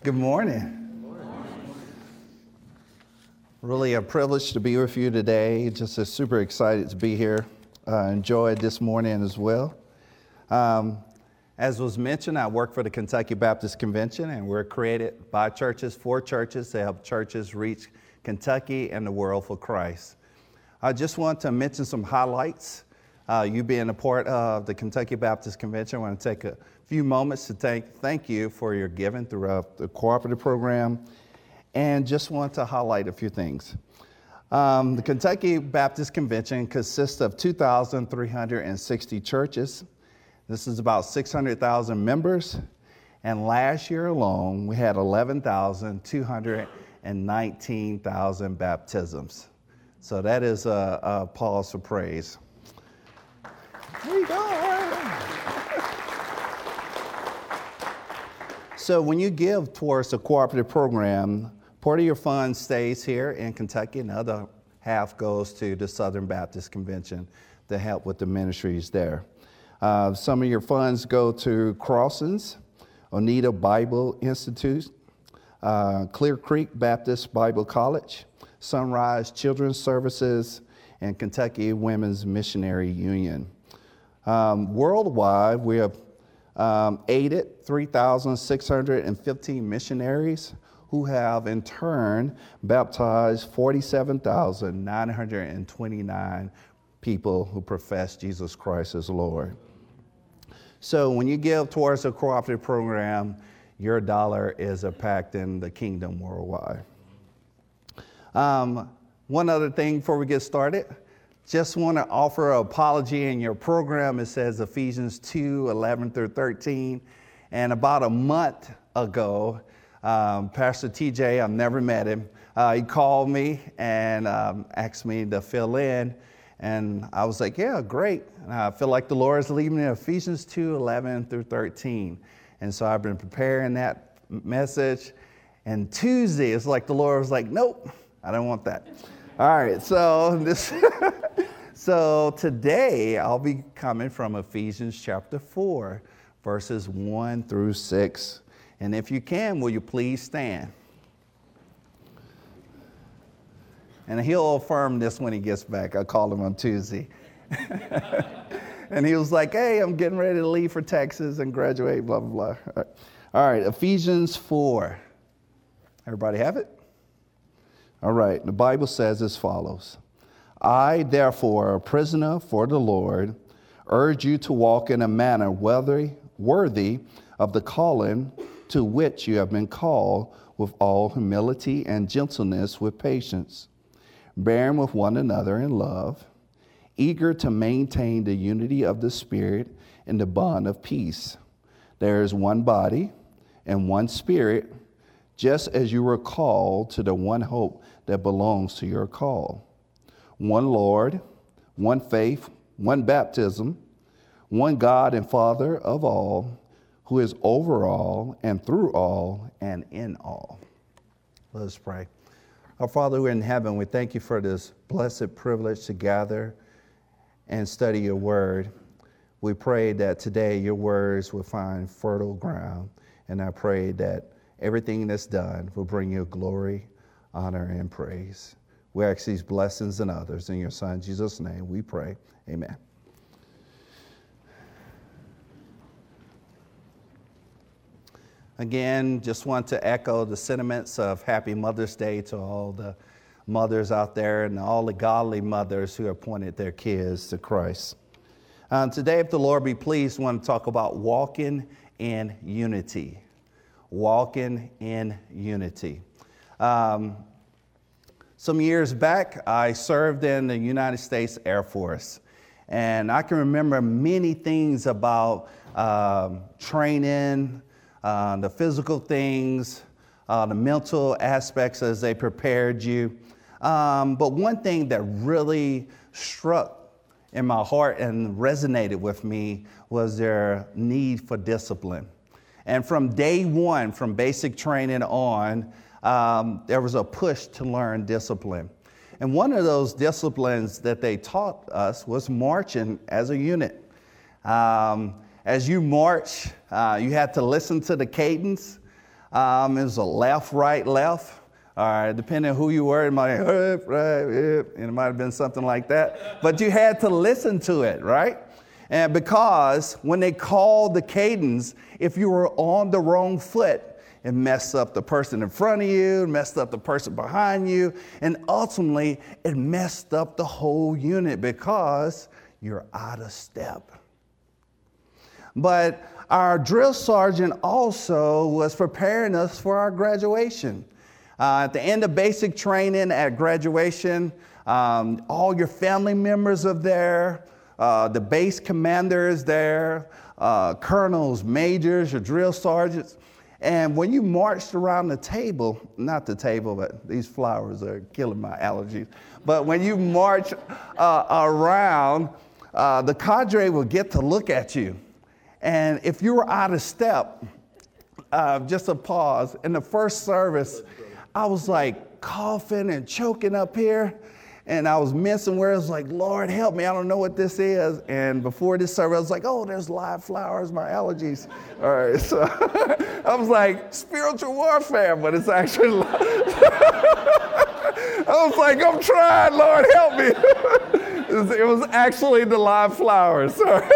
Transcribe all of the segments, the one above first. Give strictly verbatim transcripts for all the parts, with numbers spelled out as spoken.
Good morning. Good morning. Really a privilege to be with you today. Just uh, super excited to be here. Uh, enjoyed this morning as well. Um, as was mentioned, I work for the Kentucky Baptist Convention, and we're created by churches for churches to help churches reach Kentucky and the world for Christ. I just want to mention some highlights. Uh, you being a part of the Kentucky Baptist Convention, I want to take a few moments to thank, thank you for your giving throughout the cooperative program, and just want to highlight a few things. Um, the Kentucky Baptist Convention consists of two thousand three hundred sixty churches. This is about six hundred thousand members, and last year alone, we had eleven thousand two hundred nineteen thousand baptisms. So that is a, a pause for praise. There you go. So when you give towards the cooperative program, part of your funds stays here in Kentucky, and the other half goes to the Southern Baptist Convention to help with the ministries there. Uh, some of your funds go to Crossings, Oneida Bible Institute, uh, Clear Creek Baptist Bible College, Sunrise Children's Services, and Kentucky Women's Missionary Union. Um, worldwide, we have um, aided three thousand six hundred fifteen missionaries who have in turn baptized forty-seven thousand nine hundred twenty-nine people who profess Jesus Christ as Lord. So when you give towards a cooperative program, your dollar is impacting the kingdom worldwide. Um, one other thing before we get started. Just want to offer an apology in your program. It says Ephesians two, eleven through thirteen. And about a month ago, um, Pastor T J, I've never met him, uh, he called me and um, asked me to fill in. And I was like, yeah, great. And I feel like the Lord is leading me in Ephesians two, eleven through thirteen. And so I've been preparing that message. And Tuesday, it's like the Lord was like, nope, I don't want that. All right, so this, so today I'll be coming from Ephesians chapter four, verses one through six. And if you can, will you please stand? And he'll affirm this when he gets back. I called him on Tuesday. And he was like, hey, I'm getting ready to leave for Texas and graduate, blah, blah, blah. All right, All right. Ephesians four. Everybody have it? All right, the Bible says as follows. I, therefore, a prisoner for the Lord, urge you to walk in a manner worthy, worthy of the calling to which you have been called, with all humility and gentleness, with patience, bearing with one another in love, eager to maintain the unity of the Spirit in the bond of peace. There is one body and one Spirit, just as you were called to the one hope that belongs to your call. One Lord, one faith, one baptism, one God and Father of all, who is over all and through all and in all. Let us pray. Our Father who are in heaven, we thank you for this blessed privilege to gather and study your word. We pray that today your words will find fertile ground, and I pray that everything that's done will bring you glory, honor, and praise. We ask these blessings and others in your Son, Jesus' name, we pray. Amen. Again, just want to echo the sentiments of Happy Mother's Day to all the mothers out there and all the godly mothers who have pointed their kids to Christ. Um, today, if the Lord be pleased, I want to talk about walking in unity. Walking in unity. Um, some years back, I served in the United States Air Force, and I can remember many things about um, training, uh, the physical things, uh, the mental aspects as they prepared you. Um, but one thing that really struck in my heart and resonated with me was their need for discipline. And from day one, from basic training on, um, there was a push to learn discipline. And one of those disciplines that they taught us was marching as a unit. Um, as you march, uh, you had to listen to the cadence. Um, it was a left, right, left. All right, depending on who you were, it might have, right, right, and it might have been something like that. But you had to listen to it, right? And because when they called the cadence, if you were on the wrong foot, it messed up the person in front of you, it messed up the person behind you, and ultimately it messed up the whole unit because you're out of step. But our drill sergeant also was preparing us for our graduation. Uh, at the end of basic training at graduation, um, all your family members are there, uh, the base commander is there, uh, colonels, majors, your drill sergeants. And when you marched around the table, not the table, but these flowers are killing my allergies. But when you march uh, around, uh, the cadre will get to look at you. And if you were out of step, uh, just a pause, in the first service, I was like coughing and choking up here, and I was missing words like, Lord, help me, I don't know what this is. And before this service, I was like, oh, there's live flowers, my allergies. All right, so I was like, spiritual warfare, but it's actually live. I was like, I'm trying, Lord, help me. It was, it was actually the live flowers. Sorry.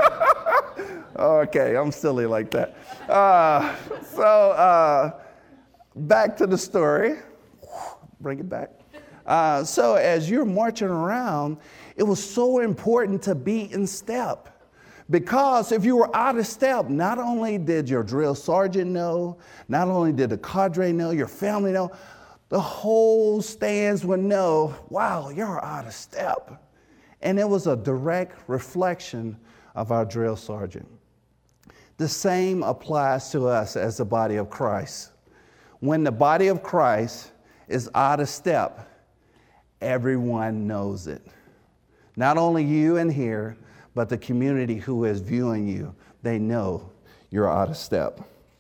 Okay, I'm silly like that. Uh, so uh, back to the story. Bring it back. Uh, so as you're marching around, it was so important to be in step. Because if you were out of step, not only did your drill sergeant know, not only did the cadre know, your family know, the whole stands would know, wow, you're out of step. And it was a direct reflection of our drill sergeant. The same applies to us as the body of Christ. When the body of Christ is out of step, everyone knows it. Not only you in here, but the community who is viewing you, they know you're out of step.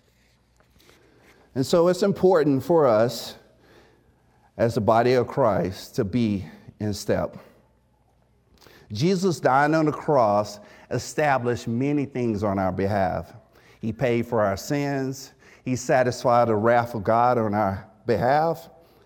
And so it's important for us as the body of Christ to be in step. Jesus dying on the cross established many things on our behalf. He paid for our sins. He satisfied the wrath of God on our behalf.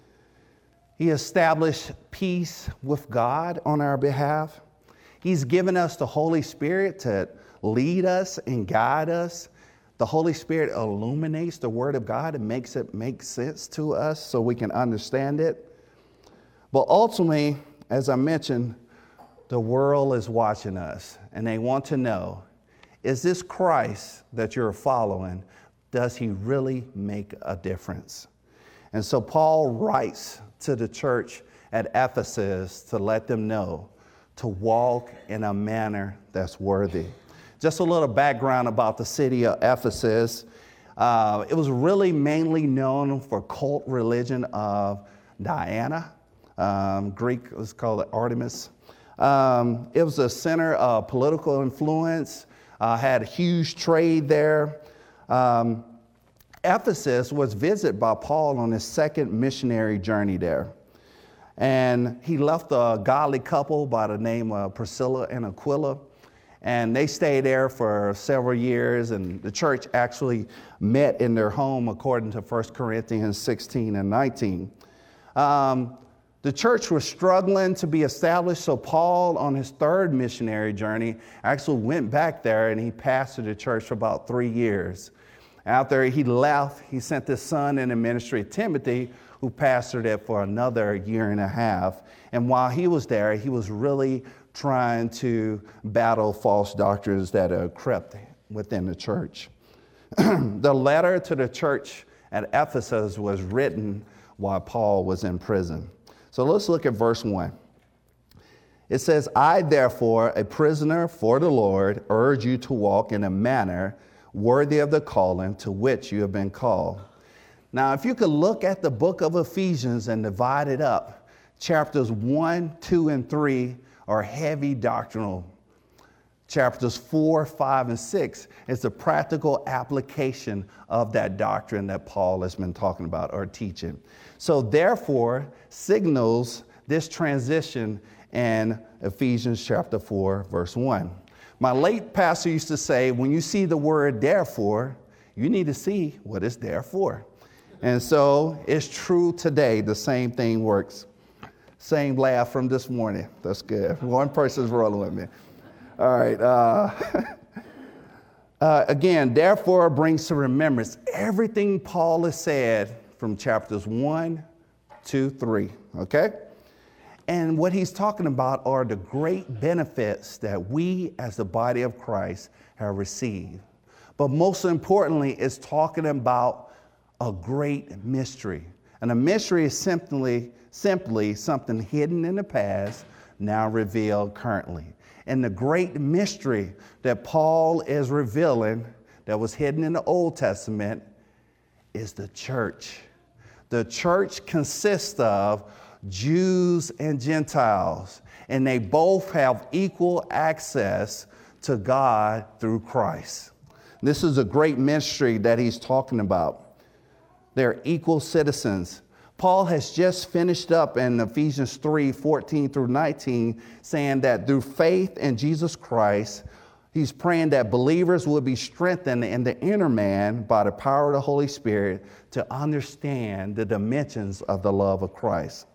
He established peace with God on our behalf. He's given us the Holy Spirit to lead us and guide us. The Holy Spirit illuminates the Word of God and makes it make sense to us so we can understand it. But ultimately, as I mentioned, the world is watching us, and they want to know, is this Christ that you're following, does he really make a difference? And so Paul writes to the church at Ephesus to let them know to walk in a manner that's worthy. Just a little background about the city of Ephesus. Uh, it was really mainly known for cult religion of Diana. Um, Greek was called Artemis. Um, it was a center of political influence, uh, had a huge trade there. Um, Ephesus was visited by Paul on his second missionary journey there. And he left a godly couple by the name of Priscilla and Aquila. And they stayed there for several years, and the church actually met in their home according to First Corinthians sixteen and nineteen. Um, The church was struggling to be established, so Paul, on his third missionary journey, actually went back there and he pastored the church for about three years. After he left, he sent his son in the ministry, Timothy, who pastored it for another year and a half. And while he was there, he was really trying to battle false doctrines that are crept within the church. The letter to the church at Ephesus was written while Paul was in prison. So let's look at verse one. It says, I, therefore, a prisoner for the Lord, urge you to walk in a manner worthy of the calling to which you have been called. Now, if you could look at the book of Ephesians and divide it up, chapters one, two, and three are heavy doctrinal. Chapters four, five, and six is the practical application of that doctrine that Paul has been talking about or teaching. So therefore, signals this transition in Ephesians chapter four, verse one. My late pastor used to say, when you see the word therefore, you need to see what it's there for. And so it's true today. The same thing works. Same laugh from this morning. That's good. One person's rolling with me. All right. Uh, uh, again, therefore brings to remembrance everything Paul has said from chapters one, two, three. Okay? And what he's talking about are the great benefits that we as the body of Christ have received. But most importantly, it's talking about a great mystery. And a mystery is simply, simply something hidden in the past, now revealed currently. And the great mystery that Paul is revealing that was hidden in the Old Testament is the church. The church consists of Jews and Gentiles, and they both have equal access to God through Christ. This is a great mystery that he's talking about. They're equal citizens. Paul has just finished up in Ephesians three, fourteen through nineteen, saying that through faith in Jesus Christ, he's praying that believers will be strengthened in the inner man by the power of the Holy Spirit to understand the dimensions of the love of Christ.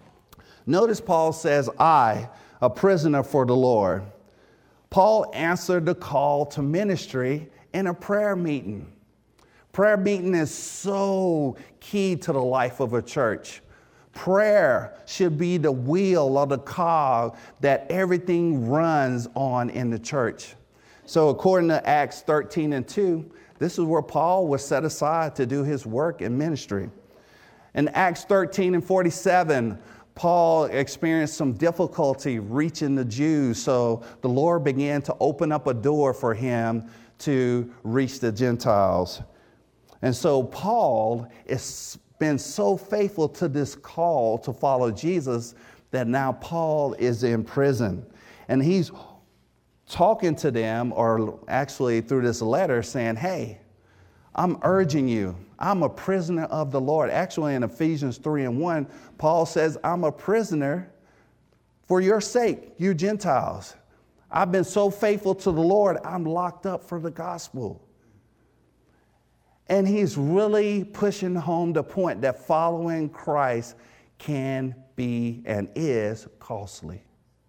Notice Paul says, I, a prisoner for the Lord. Paul answered the call to ministry in a prayer meeting. Prayer meeting is so key to the life of a church. Prayer should be the wheel or the cog that everything runs on in the church. So according to Acts thirteen and two, this is where Paul was set aside to do his work in ministry. In Acts thirteen and forty-seven, Paul experienced some difficulty reaching the Jews, so the Lord began to open up a door for him to reach the Gentiles. And so Paul has been so faithful to this call to follow Jesus that now Paul is in prison. And he's talking to them, or actually through this letter, saying, hey, I'm urging you. I'm a prisoner of the Lord. Actually, in Ephesians three and one, Paul says, I'm a prisoner for your sake, you Gentiles. I've been so faithful to the Lord, I'm locked up for the gospel. And he's really pushing home the point that following Christ can be and is costly.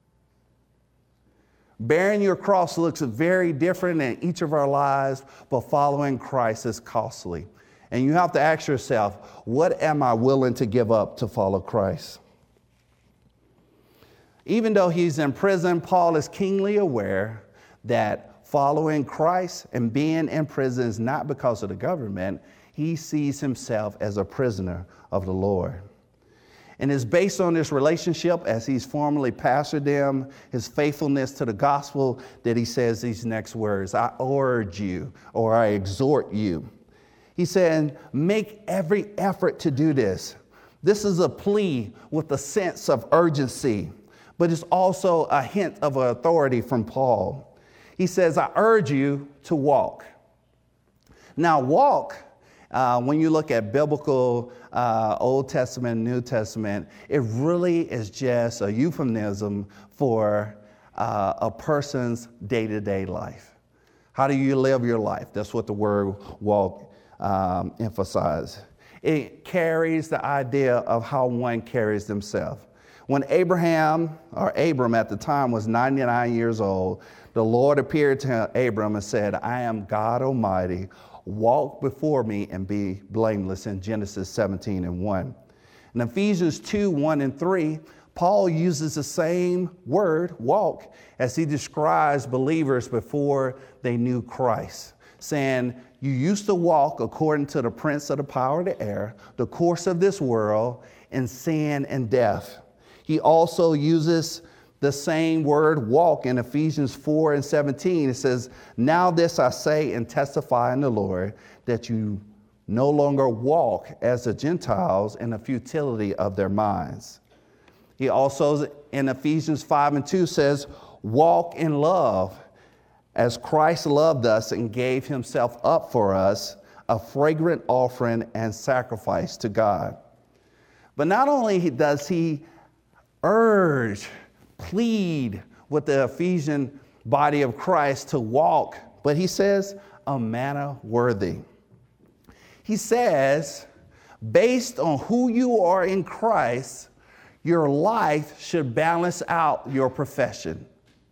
Bearing your cross looks very different in each of our lives, but following Christ is costly. And you have to ask yourself, what am I willing to give up to follow Christ? Even though he's in prison, Paul is keenly aware that following Christ and being in prison is not because of the government. He sees himself as a prisoner of the Lord. And it's based on this relationship, as he's formerly pastored them, his faithfulness to the gospel, that he says these next words, I urge you, or I exhort you. He said, make every effort to do this. This is a plea with a sense of urgency, but it's also a hint of authority from Paul. He says, I urge you to walk. Now, walk, uh, when you look at biblical uh, Old Testament, New Testament, it really is just a euphemism for uh, a person's day-to-day life. How do you live your life? That's what the word walk um, emphasizes. It carries the idea of how one carries themselves. When Abraham, or Abram at the time, was ninety-nine years old, the Lord appeared to Abram and said, I am God Almighty. Walk before me and be blameless, in Genesis seventeen and one. In Ephesians two, one and three, Paul uses the same word, walk, as he describes believers before they knew Christ, saying, you used to walk according to the prince of the power of the air, the course of this world, in sin and death. He also uses the same word walk in Ephesians four and seventeen. It says, now this I say and testify in the Lord, that you no longer walk as the Gentiles in the futility of their minds. He also in Ephesians five and two says, walk in love as Christ loved us and gave himself up for us, a fragrant offering and sacrifice to God. But not only does he urge, plead with the Ephesian body of Christ to walk, but he says a manner worthy. He says, based on who you are in Christ, your life should balance out your profession.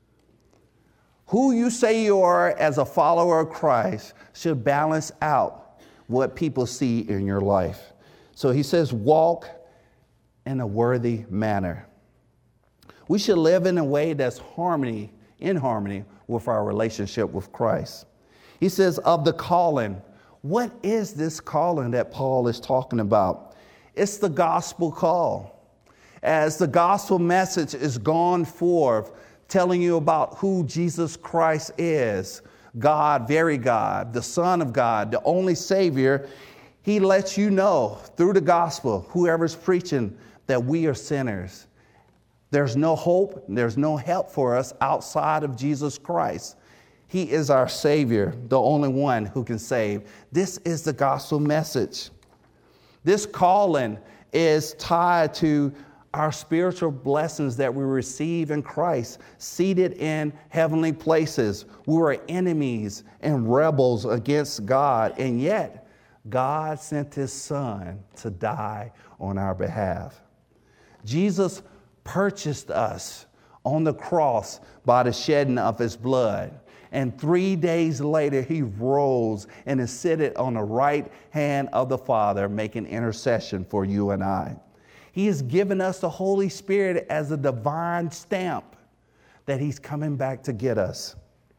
Who you say you are as a follower of Christ should balance out what people see in your life. So he says, walk in a worthy manner. We should live in a way that's harmony, in harmony with our relationship with Christ. He says, of the calling. What is this calling that Paul is talking about? It's the gospel call. As the gospel message is gone forth, telling you about who Jesus Christ is, God, very God, the Son of God, the only Savior, he lets you know through the gospel, whoever's preaching, that we are sinners. There's no hope, there's no help for us outside of Jesus Christ. He is our Savior, the only one who can save. This is the gospel message. This calling is tied to our spiritual blessings that we receive in Christ, seated in heavenly places. We were enemies and rebels against God, and yet God sent his Son to die on our behalf. Jesus purchased us on the cross by the shedding of his blood. And three days later, he rose and is seated on the right hand of the Father, making intercession for you and I. He has given us the Holy Spirit as a divine stamp that he's coming back to get us.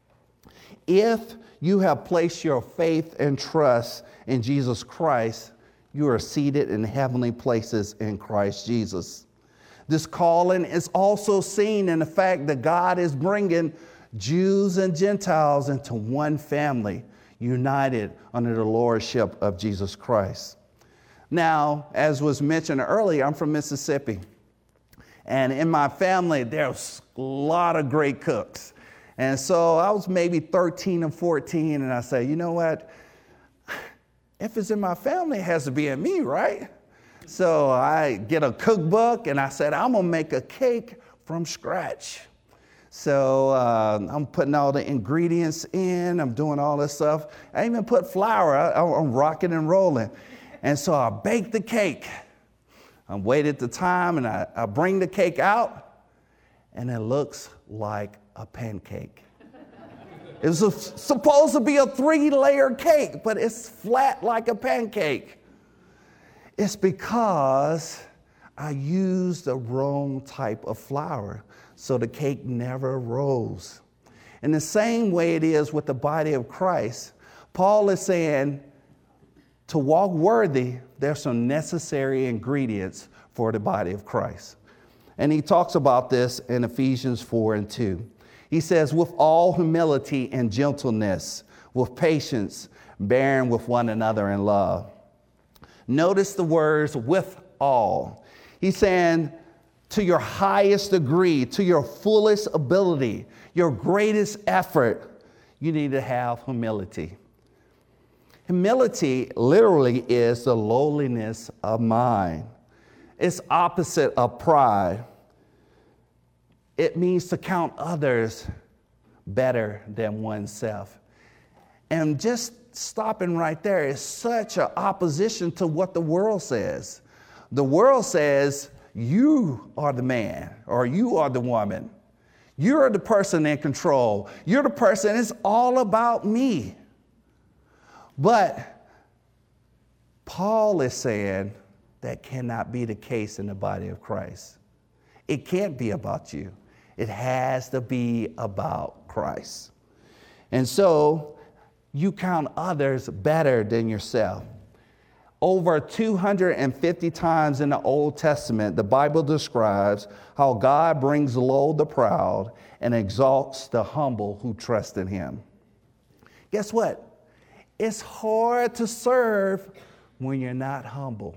If you have placed your faith and trust in Jesus Christ, you are seated in heavenly places in Christ Jesus. This calling is also seen in the fact that God is bringing Jews and Gentiles into one family, united under the lordship of Jesus Christ. Now, as was mentioned earlier, I'm from Mississippi. And in my family, there's a lot of great cooks. And so I was maybe thirteen and fourteen, and I say, you know what? If it's in my family, it has to be in me, right? So I get a cookbook, and I said, I'm going to make a cake from scratch. So uh, I'm putting all the ingredients in. I'm doing all this stuff. I even put flour. I, I'm rocking and rolling. And so I baked the cake. I waited the time, and I, I bring the cake out, and it looks like a pancake. It was a, supposed to be a three-layer cake, but it's flat like a pancake. It's because I used the wrong type of flour, so the cake never rose. In the same way it is with the body of Christ, Paul is saying to walk worthy, there's some necessary ingredients for the body of Christ. And he talks about this in Ephesians four and two. He says, with all humility and gentleness, with patience, bearing with one another in love. Notice the words with all. He's saying to your highest degree, to your fullest ability, your greatest effort, you need to have humility. Humility literally is the lowliness of mind. It's opposite of pride. It means to count others better than oneself. And just stopping right there is such an opposition to what the world says. The world says, you are the man, or you are the woman. You're the person in control. You're the person, it's all about me. But Paul is saying that cannot be the case in the body of Christ. It can't be about you. It has to be about Christ. And so you count others better than yourself. Over two hundred fifty times in the Old Testament, the Bible describes how God brings low the proud and exalts the humble who trust in him. Guess what? It's hard to serve when you're not humble.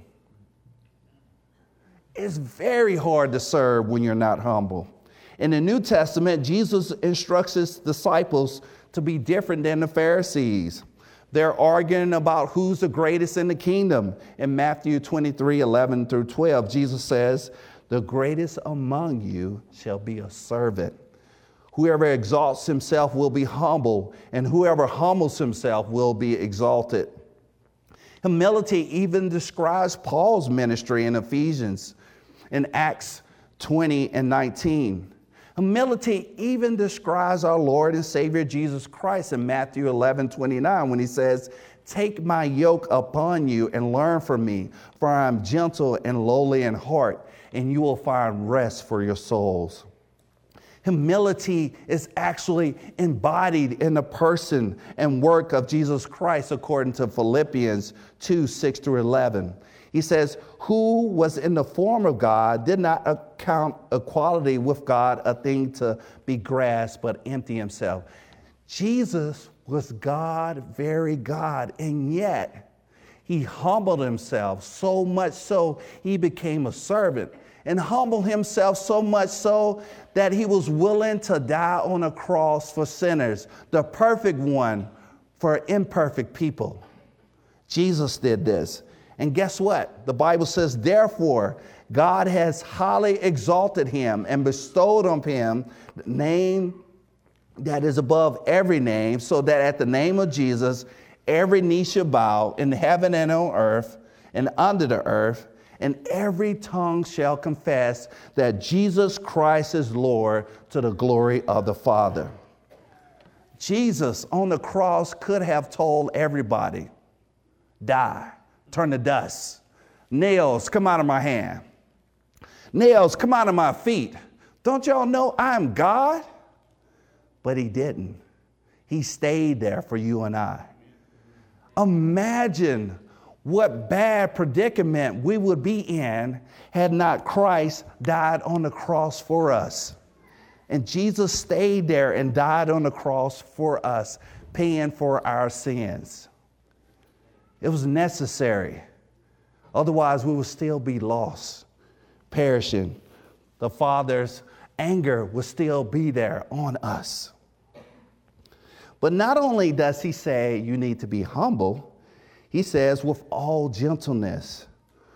It's very hard to serve when you're not humble. In the New Testament, Jesus instructs his disciples to be different than the Pharisees. They're arguing about who's the greatest in the kingdom. In Matthew twenty-three, eleven through twelve, Jesus says, the greatest among you shall be a servant. Whoever exalts himself will be humble, and whoever humbles himself will be exalted. Humility even describes Paul's ministry in Ephesians in Acts twenty and nineteen. Humility even describes our Lord and Savior Jesus Christ in Matthew eleven twenty-nine when he says, "Take my yoke upon you and learn from me, for I am gentle and lowly in heart, and you will find rest for your souls." Humility is actually embodied in the person and work of Jesus Christ, according to Philippians two, six through eleven. He says, "Who was in the form of God, did not account equality with God a thing to be grasped, but empty himself." Jesus was God, very God, and yet he humbled himself so much so he became a servant, and humbled himself so much so that he was willing to die on a cross for sinners, the perfect one for imperfect people. Jesus did this. And guess what? The Bible says, "Therefore, God has highly exalted him and bestowed on him the name that is above every name, so that at the name of Jesus, every knee shall bow in heaven and on earth and under the earth, and every tongue shall confess that Jesus Christ is Lord, to the glory of the Father." Jesus on the cross could have told everybody, "Die, turn to dust. Nails, come out of my hand. Nails, come out of my feet. Don't y'all know I'm God?" But he didn't. He stayed there for you and I. Imagine what bad predicament we would be in had not Christ died on the cross for us. And Jesus stayed there and died on the cross for us, paying for our sins. It was necessary. Otherwise, we would still be lost, perishing. The Father's anger would still be there on us. But not only does he say you need to be humble, he says with all gentleness.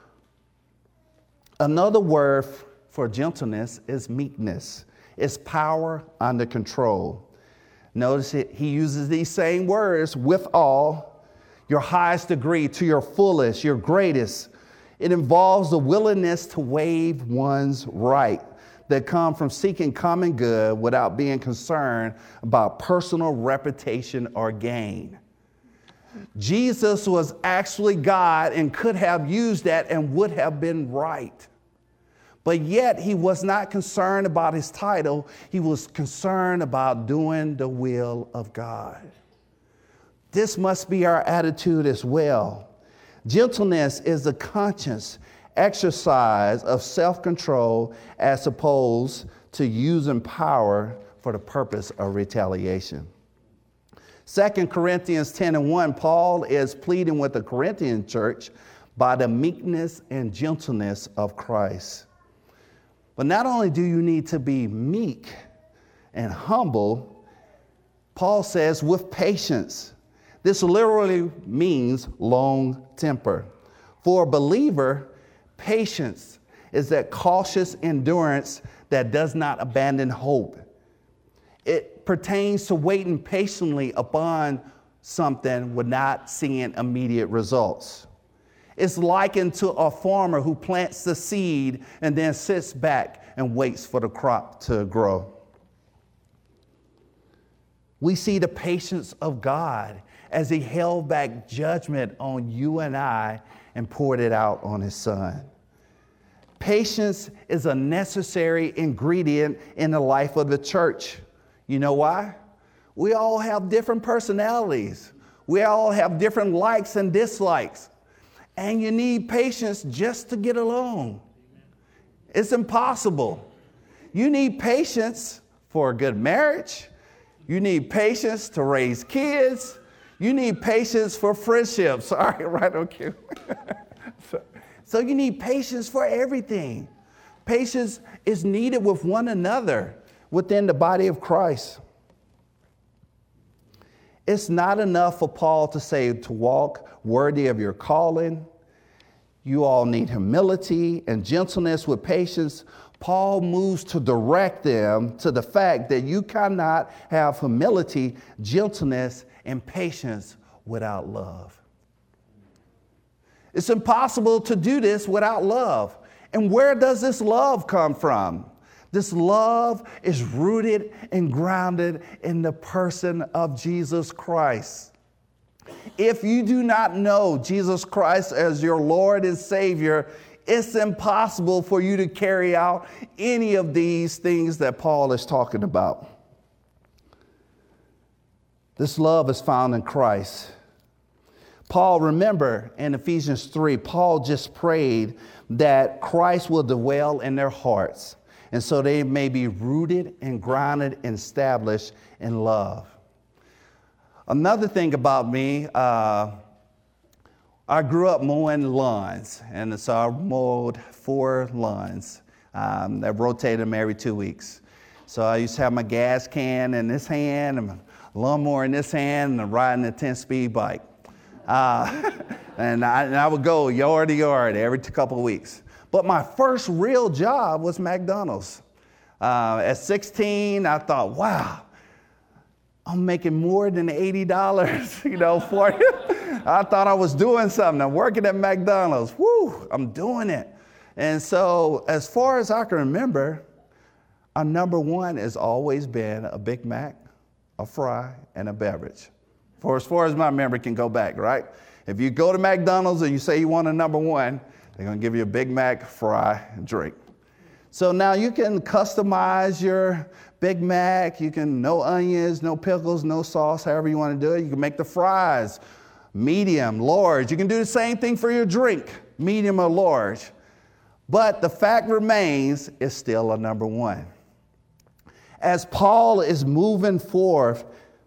Another word for gentleness is meekness. It's power under control. Notice it, he uses these same words, with all, your highest degree, to your fullest, your greatest. It involves the willingness to waive one's right that come from seeking common good without being concerned about personal reputation or gain. Jesus was actually God and could have used that and would have been right. But yet he was not concerned about his title. He was concerned about doing the will of God. This must be our attitude as well. Gentleness is a conscious exercise of self-control as opposed to using power for the purpose of retaliation. Second Corinthians ten and one, Paul is pleading with the Corinthian church by the meekness and gentleness of Christ. But not only do you need to be meek and humble, Paul says with patience. This literally means long temper. For a believer, patience is that cautious endurance that does not abandon hope. It pertains to waiting patiently upon something without seeing immediate results. It's likened to a farmer who plants the seed and then sits back and waits for the crop to grow. We see the patience of God as he held back judgment on you and I and poured it out on his son. Patience is a necessary ingredient in the life of the church. You know why? We all have different personalities. We all have different likes and dislikes. And you need patience just to get along. It's impossible. You need patience for a good marriage. You need patience to raise kids. You need patience for friendships. All right, right, okay. so, so you need patience for everything. Patience is needed with one another within the body of Christ. It's not enough for Paul to say to walk worthy of your calling. You all need humility and gentleness with patience. Paul moves to direct them to the fact that you cannot have humility, gentleness, and patience without love. It's impossible to do this without love. And where does this love come from? This love is rooted and grounded in the person of Jesus Christ. If you do not know Jesus Christ as your Lord and Savior, it's impossible for you to carry out any of these things that Paul is talking about. This love is found in Christ. Paul, remember in Ephesians three, Paul just prayed that Christ will dwell in their hearts, and so they may be rooted and grounded and established in love. Another thing about me, uh, I grew up mowing lawns, and so I mowed four lawns um, that rotated them every two weeks. So I used to have my gas can in this hand, and my lawnmower in this hand, and riding a ten-speed bike. Uh, and, I, and I would go yard to yard every couple of weeks. But my first real job was McDonald's. Uh, at sixteen, I thought, wow, I'm making more than eighty dollars, you know, for it. I thought I was doing something. I'm working at McDonald's. Woo, I'm doing it. And so as far as I can remember, our number one has always been a Big Mac, a fry, and a beverage. For as far as my memory can go back, right? If you go to McDonald's and you say you want a number one, they're going to give you a Big Mac, fry, and drink. So now you can customize your Big Mac. You can, no onions, no pickles, no sauce, however you want to do it. You can make the fries medium, large. You can do the same thing for your drink, medium or large. But the fact remains, it's still a number one. As Paul is moving forth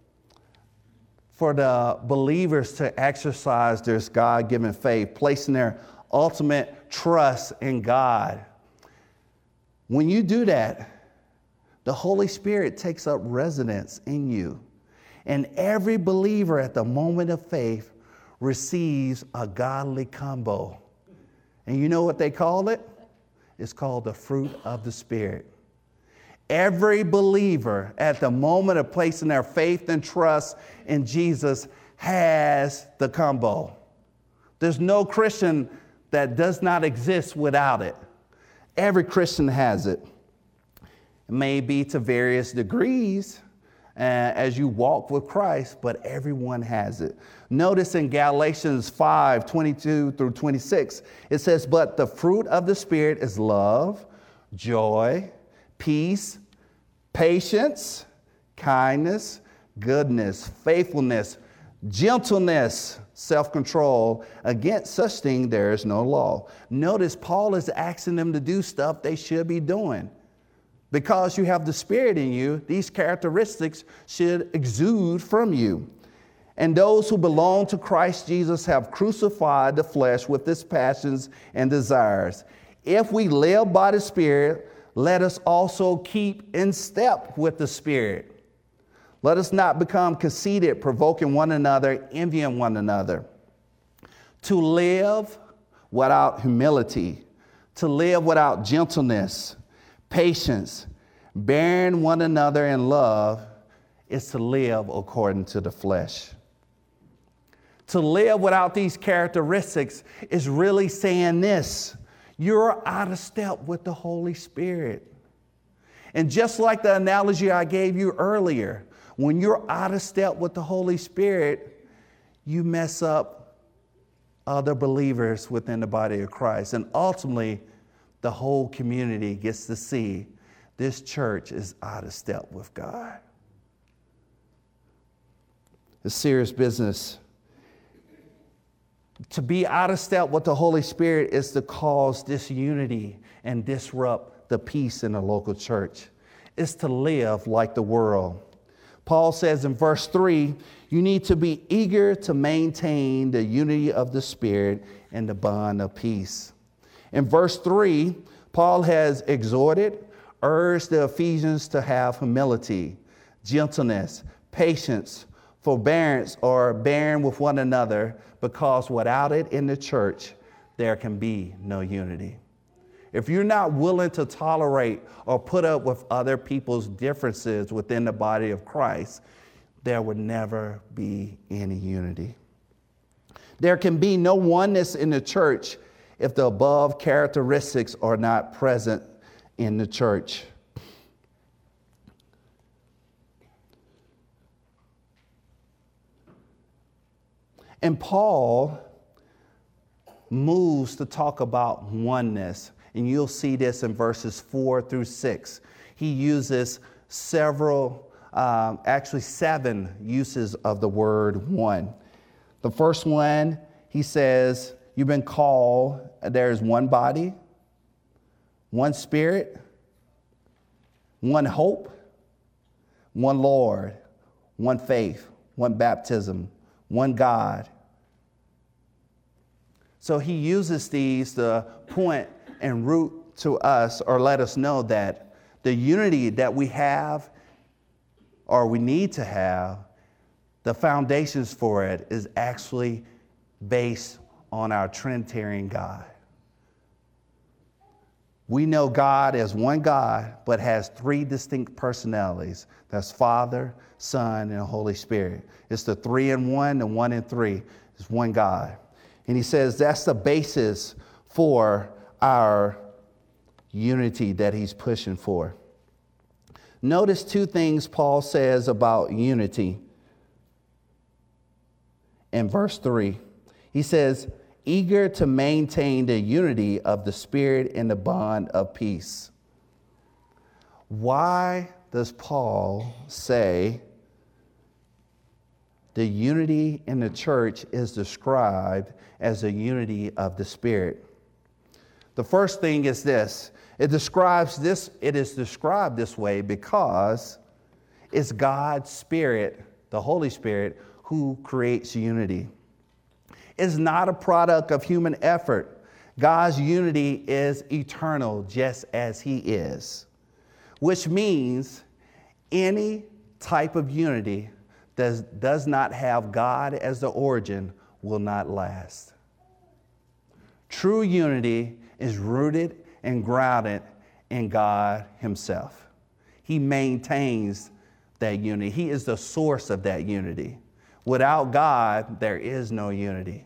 for the believers to exercise their God-given faith, placing their ultimate trust in God. When you do that, the Holy Spirit takes up residence in you. And every believer at the moment of faith receives a godly combo. And you know what they call it? It's called the fruit of the Spirit. Every believer at the moment of placing their faith and trust in Jesus has the combo. There's no Christian that does not exist without it. Every Christian has it. It may be to various degrees uh, as you walk with Christ, but everyone has it. Notice in Galatians five, twenty-two through twenty-six, it says, but the fruit of the Spirit is love, joy, peace, patience, kindness, goodness, faithfulness, gentleness, self-control. Against such thing there is no law. Notice Paul is asking them to do stuff they should be doing. Because you have the Spirit in you, these characteristics should exude from you. And those who belong to Christ Jesus have crucified the flesh with its passions and desires. If we live by the Spirit, let us also keep in step with the Spirit. Let us not become conceited, provoking one another, envying one another. To live without humility, to live without gentleness, patience, bearing one another in love, is to live according to the flesh. To live without these characteristics is really saying this: you're out of step with the Holy Spirit. And just like the analogy I gave you earlier, when you're out of step with the Holy Spirit, you mess up other believers within the body of Christ. And ultimately, the whole community gets to see this church is out of step with God. It's serious business. To be out of step with the Holy Spirit is to cause disunity and disrupt the peace in the local church. It's to live like the world. Paul says in verse three, you need to be eager to maintain the unity of the Spirit and the bond of peace. In verse three, Paul has exhorted, urged the Ephesians to have humility, gentleness, patience, forbearance, or bearing with one another, because without it in the church, there can be no unity. If you're not willing to tolerate or put up with other people's differences within the body of Christ, there would never be any unity. There can be no oneness in the church if the above characteristics are not present in the church. And Paul moves to talk about oneness, and you'll see this in verses four through six. He uses several, um, actually seven uses of the word one. The first one, he says, you've been called, there's one body, one spirit, one hope, one Lord, one faith, one baptism, one God. So he uses these to point and root to us or let us know that the unity that we have or we need to have, the foundations for it is actually based on our Trinitarian God. We know God as one God, but has three distinct personalities. That's Father, Son, and Holy Spirit. It's the three in one, the one in three. It's one God. And he says that's the basis for our unity that he's pushing for. Notice two things Paul says about unity in verse three. He says, eager to maintain the unity of the Spirit in the bond of peace. Why does Paul say the unity in the church is described as a unity of the Spirit? The first thing is this. It describes this, it is described this way because it's God's Spirit, the Holy Spirit, who creates unity. It's not a product of human effort. God's unity is eternal, just as he is, which means any type of unity that does not have God as the origin will not last. True unity is rooted and grounded in God himself. He maintains that unity. He is the source of that unity. Without God, there is no unity.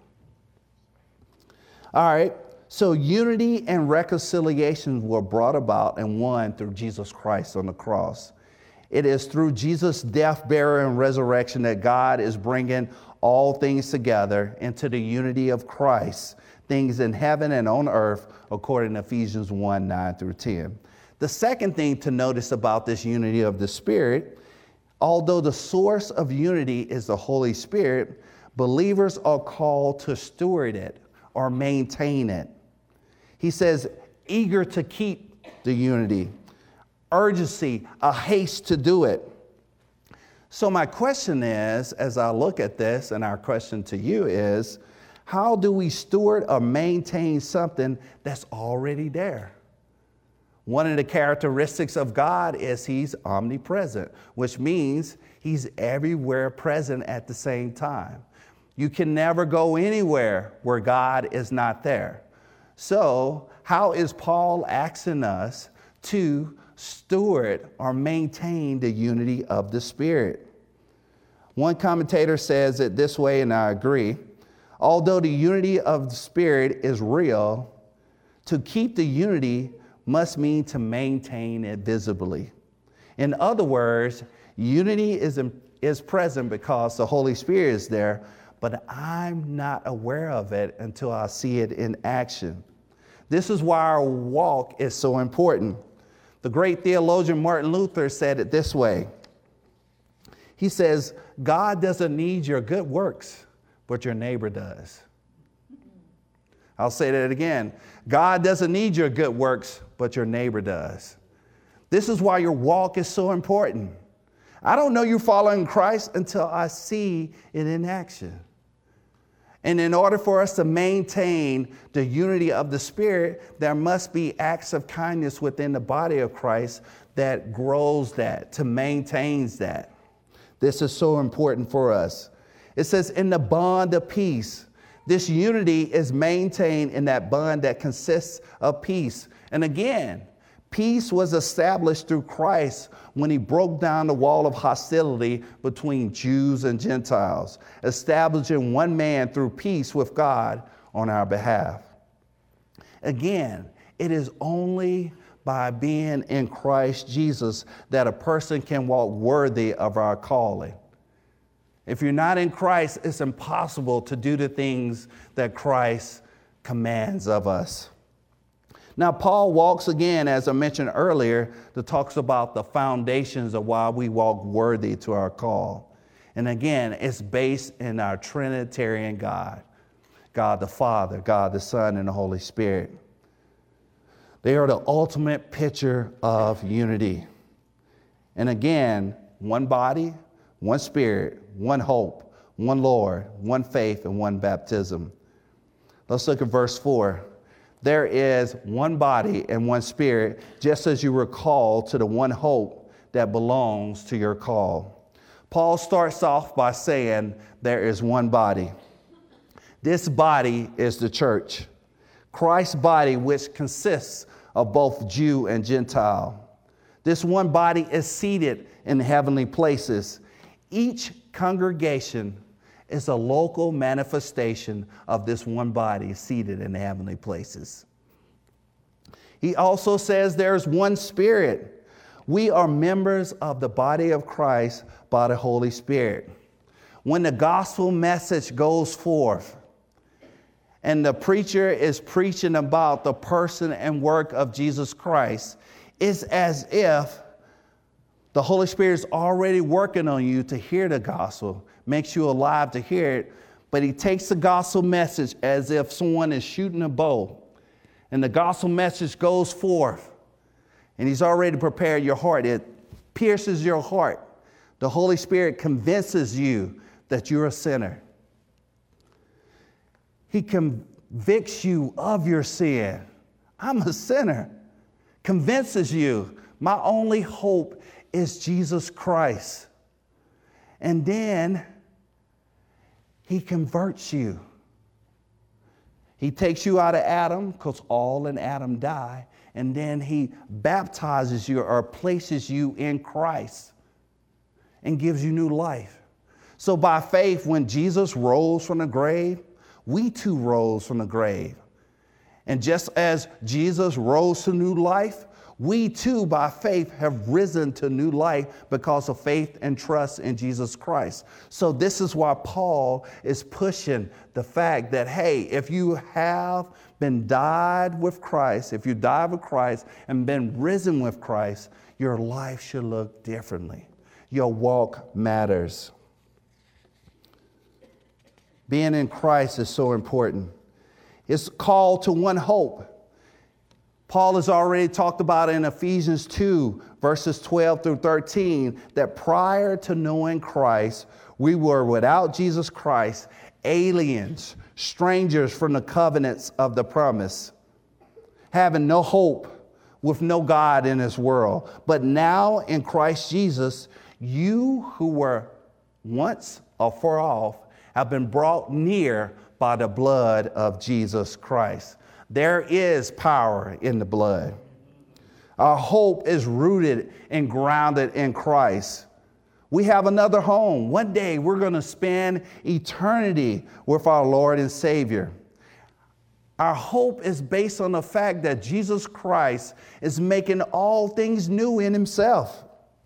All right, so unity and reconciliation were brought about and won through Jesus Christ on the cross. It is through Jesus' death, burial, and resurrection that God is bringing all things together into the unity of Christ, things in heaven and on earth, according to Ephesians one, nine through ten. The second thing to notice about this unity of the Spirit, although the source of unity is the Holy Spirit, believers are called to steward it or maintain it. He says, eager to keep the unity, urgency, a haste to do it. So my question is, as I look at this, and our question to you is, how do we steward or maintain something that's already there? One of the characteristics of God is he's omnipresent, which means he's everywhere present at the same time. You can never go anywhere where God is not there. So how is Paul asking us to steward or maintain the unity of the Spirit? One commentator says it this way, and I agree. Although the unity of the Spirit is real, to keep the unity must mean to maintain it visibly. In other words, unity is, is present because the Holy Spirit is there, but I'm not aware of it until I see it in action. This is why our walk is so important. The great theologian Martin Luther said it this way. He says, God doesn't need your good works, but your neighbor does. I'll say that again. God doesn't need your good works, but your neighbor does. This is why your walk is so important. I don't know you're following Christ until I see it in action. And in order for us to maintain the unity of the Spirit, there must be acts of kindness within the body of Christ that grows that, to maintains that. This is so important for us. It says, in the bond of peace. This unity is maintained in that bond that consists of peace. And again, Peace was established through Christ when he broke down the wall of hostility between Jews and Gentiles, establishing one man through peace with God on our behalf. Again, it is only by being in Christ Jesus that a person can walk worthy of our calling. If you're not in Christ, it's impossible to do the things that Christ commands of us. Now, Paul walks again, as I mentioned earlier, that talks about the foundations of why we walk worthy to our call. And again, it's based in our Trinitarian God, God the Father, God the Son, and the Holy Spirit. They are the ultimate picture of unity. And again, one body, one spirit, one hope, one Lord, one faith, and one baptism. Let's look at verse four. There is one body and one spirit, just as you were called to the one hope that belongs to your call. Paul starts off by saying there is one body. This body is the church, Christ's body, which consists of both Jew and Gentile. This one body is seated in heavenly places. Each congregation is a local manifestation of this one body seated in the heavenly places. He also says there's one spirit. We are members of the body of Christ by the Holy Spirit. When the gospel message goes forth and the preacher is preaching about the person and work of Jesus Christ, it's as if the Holy Spirit is already working on you to hear the gospel, makes you alive to hear it, but he takes the gospel message as if someone is shooting a bow, and the gospel message goes forth, and he's already prepared your heart. It pierces your heart. The Holy Spirit convinces you that you're a sinner. He convicts you of your sin. I'm a sinner. Convinces you, my only hope is Jesus Christ. And then he converts you. He takes you out of Adam, because all in Adam die, and then he baptizes you or places you in Christ and gives you new life. So by faith, when Jesus rose from the grave, we too rose from the grave. And just as Jesus rose to new life, we too, by faith, have risen to new life because of faith and trust in Jesus Christ. So this is why Paul is pushing the fact that, hey, if you have been died with Christ, if you died with Christ and been risen with Christ, your life should look differently. Your walk matters. Being in Christ is so important. It's called to one hope. Paul has already talked about in Ephesians two, verses twelve through thirteen, that prior to knowing Christ, we were without Jesus Christ, aliens, strangers from the covenants of the promise, having no hope, with no God in this world. But now in Christ Jesus, you who were once afar off have been brought near by the blood of Jesus Christ. There is power in the blood. Our hope is rooted and grounded in Christ. We have another home. One day we're going to spend eternity with our Lord and Savior. Our hope is based on the fact that Jesus Christ is making all things new in himself.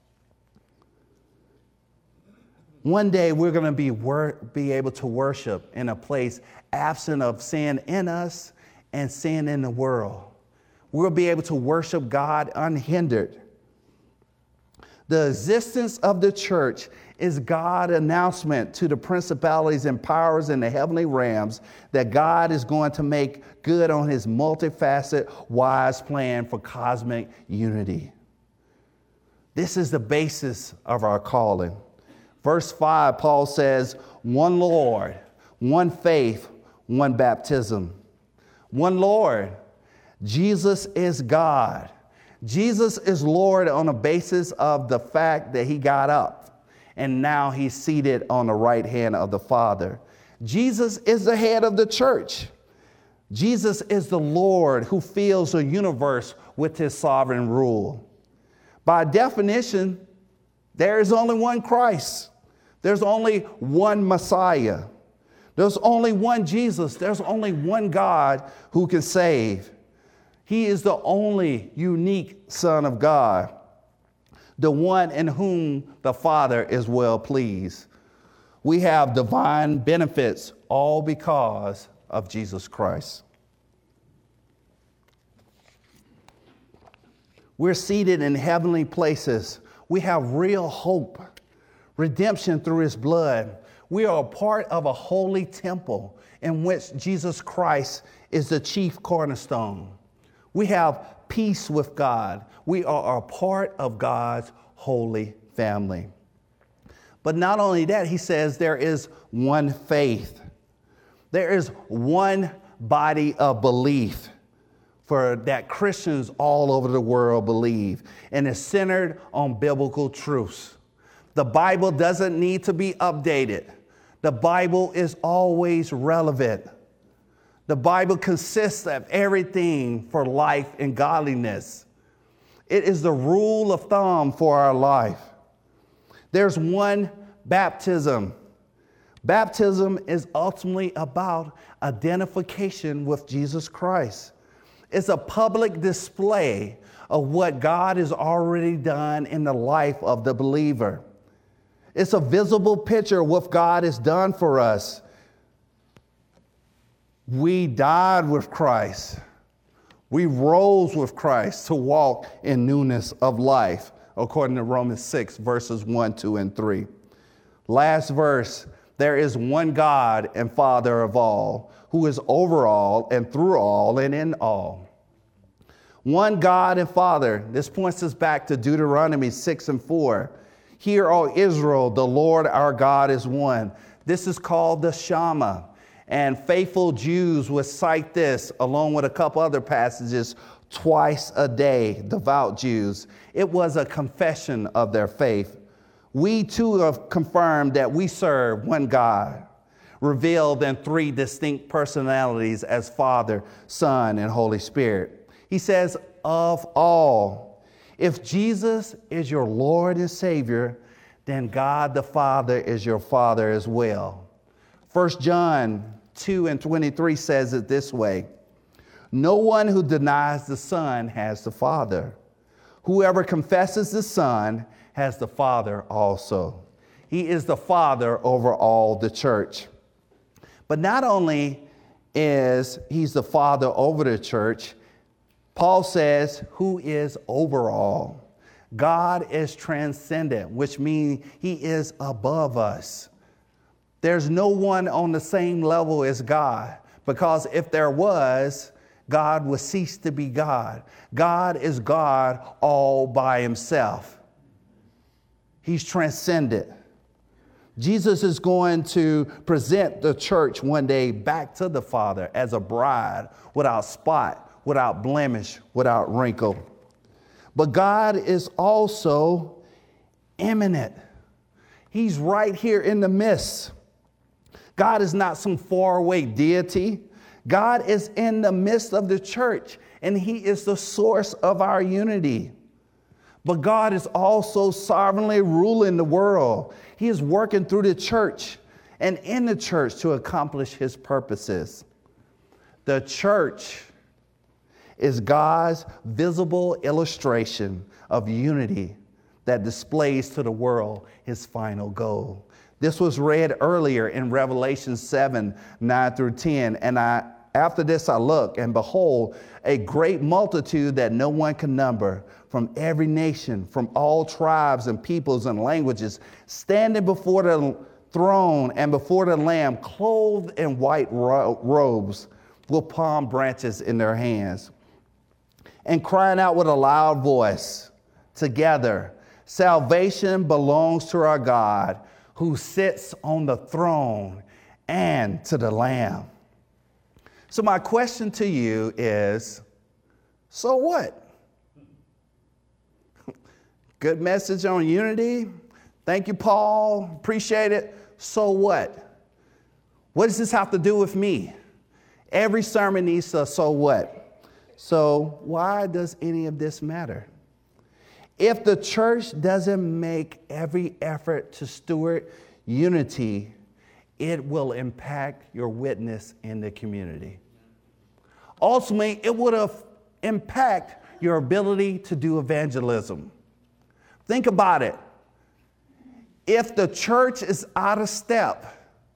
One day we're going to be, wor- be able to worship in a place absent of sin in us and sin in the world. We'll be able to worship God unhindered. The existence of the church is God's announcement to the principalities and powers in the heavenly realms that God is going to make good on his multifaceted, wise plan for cosmic unity. This is the basis of our calling. Verse five, Paul says, one Lord, one faith, one baptism. One Lord. Jesus is God. Jesus is Lord on the basis of the fact that he got up and now he's seated on the right hand of the Father. Jesus is the head of the church. Jesus is the Lord who fills the universe with his sovereign rule. By definition, there is only one Christ. There's only one Messiah. There's only one Jesus. There's only one God who can save. He is the only unique Son of God, the one in whom the Father is well pleased. We have divine benefits all because of Jesus Christ. We're seated in heavenly places. We have real hope, redemption through his blood. We are a part of a holy temple in which Jesus Christ is the chief cornerstone. We have peace with God. We are a part of God's holy family. But not only that, he says there is one faith. There is one body of belief for that Christians all over the world believe, and is centered on biblical truths. The Bible doesn't need to be updated. The Bible is always relevant. The Bible consists of everything for life and godliness. It is the rule of thumb for our life. There's one baptism. Baptism is ultimately about identification with Jesus Christ. It's a public display of what God has already done in the life of the believer. It's a visible picture of what God has done for us. We died with Christ. We rose with Christ to walk in newness of life, according to Romans six, verses one, two, and three. Last verse, there is one God and Father of all, who is over all and through all and in all. One God and Father. This points us back to Deuteronomy six and four. Hear, O Israel, the Lord our God is one. This is called the Shema. And faithful Jews would cite this along with a couple other passages twice a day, devout Jews. It was a confession of their faith. We too have confirmed that we serve one God, revealed in three distinct personalities as Father, Son, and Holy Spirit. He says, of all. If Jesus is your Lord and Savior, then God the Father is your Father as well. First John two and twenty-three says it this way. No one who denies the Son has the Father. Whoever confesses the Son has the Father also. He is the Father over all the church. But not only is he's the Father over the church, Paul says, who is over all? God is transcendent, which means he is above us. There's no one on the same level as God, because if there was, God would cease to be God. God is God all by himself. He's transcendent. Jesus is going to present the church one day back to the Father as a bride without spot, without blemish, without wrinkle. But God is also immanent. He's right here in the midst. God is not some faraway deity. God is in the midst of the church, and he is the source of our unity. But God is also sovereignly ruling the world. He is working through the church and in the church to accomplish his purposes. The church is God's visible illustration of unity that displays to the world his final goal. This was read earlier in Revelation seven, nine through ten. And I, after this I looked, and behold, a great multitude that no one can number, from every nation, from all tribes and peoples and languages, standing before the throne and before the Lamb, clothed in white ro- robes, with palm branches in their hands, and crying out with a loud voice together, salvation belongs to our God, who sits on the throne, and to the Lamb. So my question to you is, so what? Good message on unity. Thank you, Paul. Appreciate it. So what? What does this have to do with me? Every sermon needs a so what? So why does any of this matter? If the church doesn't make every effort to steward unity, it will impact your witness in the community. Ultimately, it would have impact your ability to do evangelism. Think about it. If the church is out of step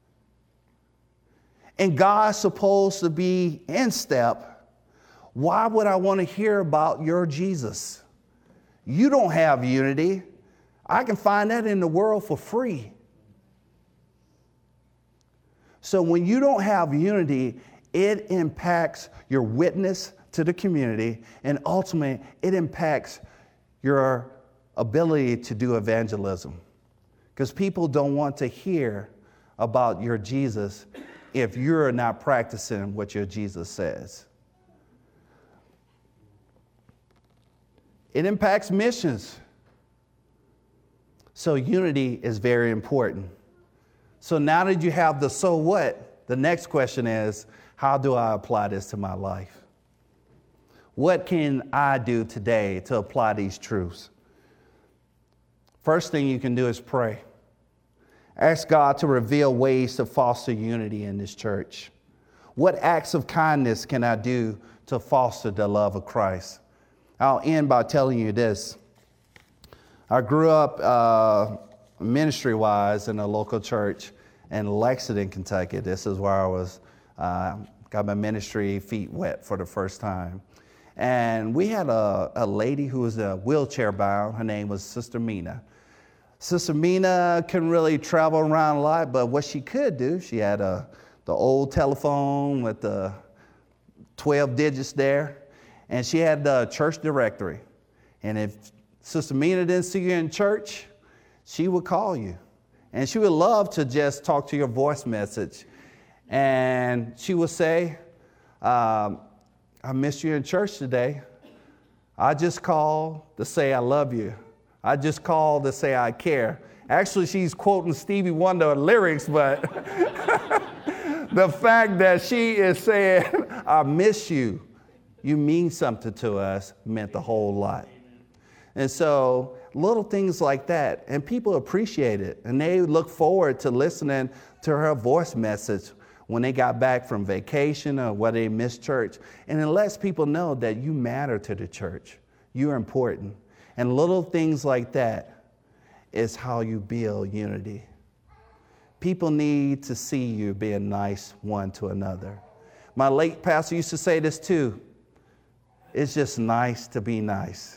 and God's supposed to be in step, why would I want to hear about your Jesus? You don't have unity. I can find that in the world for free. So when you don't have unity, it impacts your witness to the community, and ultimately, it impacts your ability to do evangelism. Because people don't want to hear about your Jesus if you're not practicing what your Jesus says. It impacts missions. So unity is very important. So now that you have the so what, the next question is, how do I apply this to my life? What can I do today to apply these truths? First thing you can do is pray. Ask God to reveal ways to foster unity in this church. What acts of kindness can I do to foster the love of Christ? I'll end by telling you this. I grew up uh, ministry-wise in a local church in Lexington, Kentucky. This is where I was, uh, got my ministry feet wet for the first time. And we had a, a lady who was uh, wheelchair bound. Her name was Sister Mina. Sister Mina couldn't really travel around a lot, but what she could do, she had a, the old telephone with the twelve digits there, and she had the church directory. And if Sister Mina didn't see you in church, she would call you. And she would love to just talk to your voice message. And she would say, um, I missed you in church today. I just called to say I love you. I just called to say I care. Actually, she's quoting Stevie Wonder lyrics, but the fact that she is saying, I miss you, you mean something to us, meant a whole lot. And so little things like that, and people appreciate it, and they look forward to listening to her voice message when they got back from vacation or whether they missed church. And it lets people know that you matter to the church. You're important. And little things like that is how you build unity. People need to see you being nice one to another. My late pastor used to say this too. It's just nice to be nice.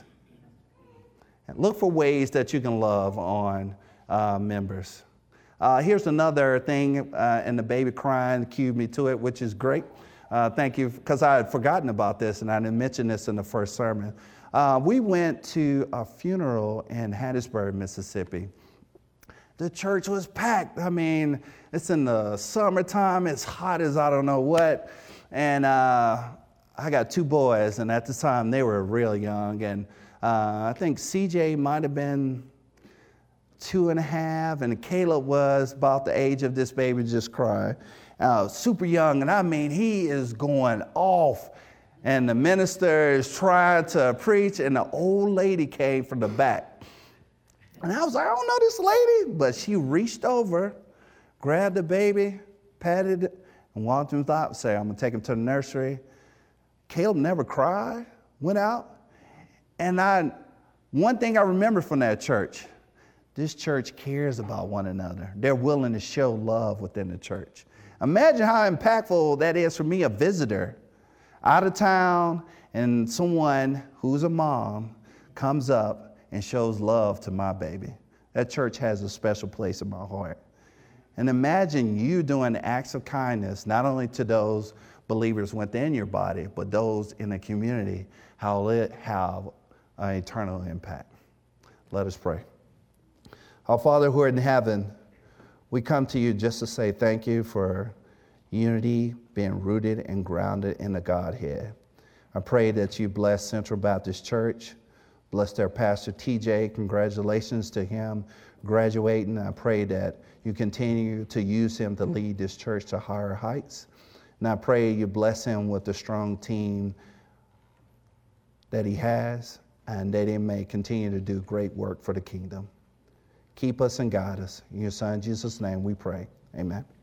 And look for ways that you can love on uh, members. Uh, here's another thing, uh, and the baby crying cued me to it, which is great. Uh, thank you, because I had forgotten about this, and I didn't mention this in the first sermon. Uh, we went to a funeral in Hattiesburg, Mississippi. The church was packed. I mean, it's in the summertime. It's hot as I don't know what. And uh, I got two boys, and at the time, they were real young. And uh, I think C J might have been two and a half, and Caleb was about the age of this baby just crying. Uh, super young, and I mean, he is going off. And the minister is trying to preach, and the old lady came from the back. And I was like, I don't know this lady, but she reached over, grabbed the baby, patted it, and walked him out and said, I'm going to take him to the nursery. Caleb never cried, went out. And I, one thing I remember from that church, this church cares about one another. They're willing to show love within the church. Imagine how impactful that is for me, a visitor out of town, and someone who's a mom comes up and shows love to my baby. That church has a special place in my heart. And imagine you doing acts of kindness, not only to those believers within your body, but those in the community, how it have an eternal impact. Let us pray. Our Father who art in heaven, we come to you just to say thank you for unity being rooted and grounded in the Godhead. I pray that you bless Central Baptist Church, bless their pastor T J. Congratulations to him graduating. I pray that you continue to use him to lead this church to higher heights. And I pray you bless him with the strong team that he has, and that he may continue to do great work for the kingdom. Keep us and guide us. In your son Jesus' name we pray. Amen.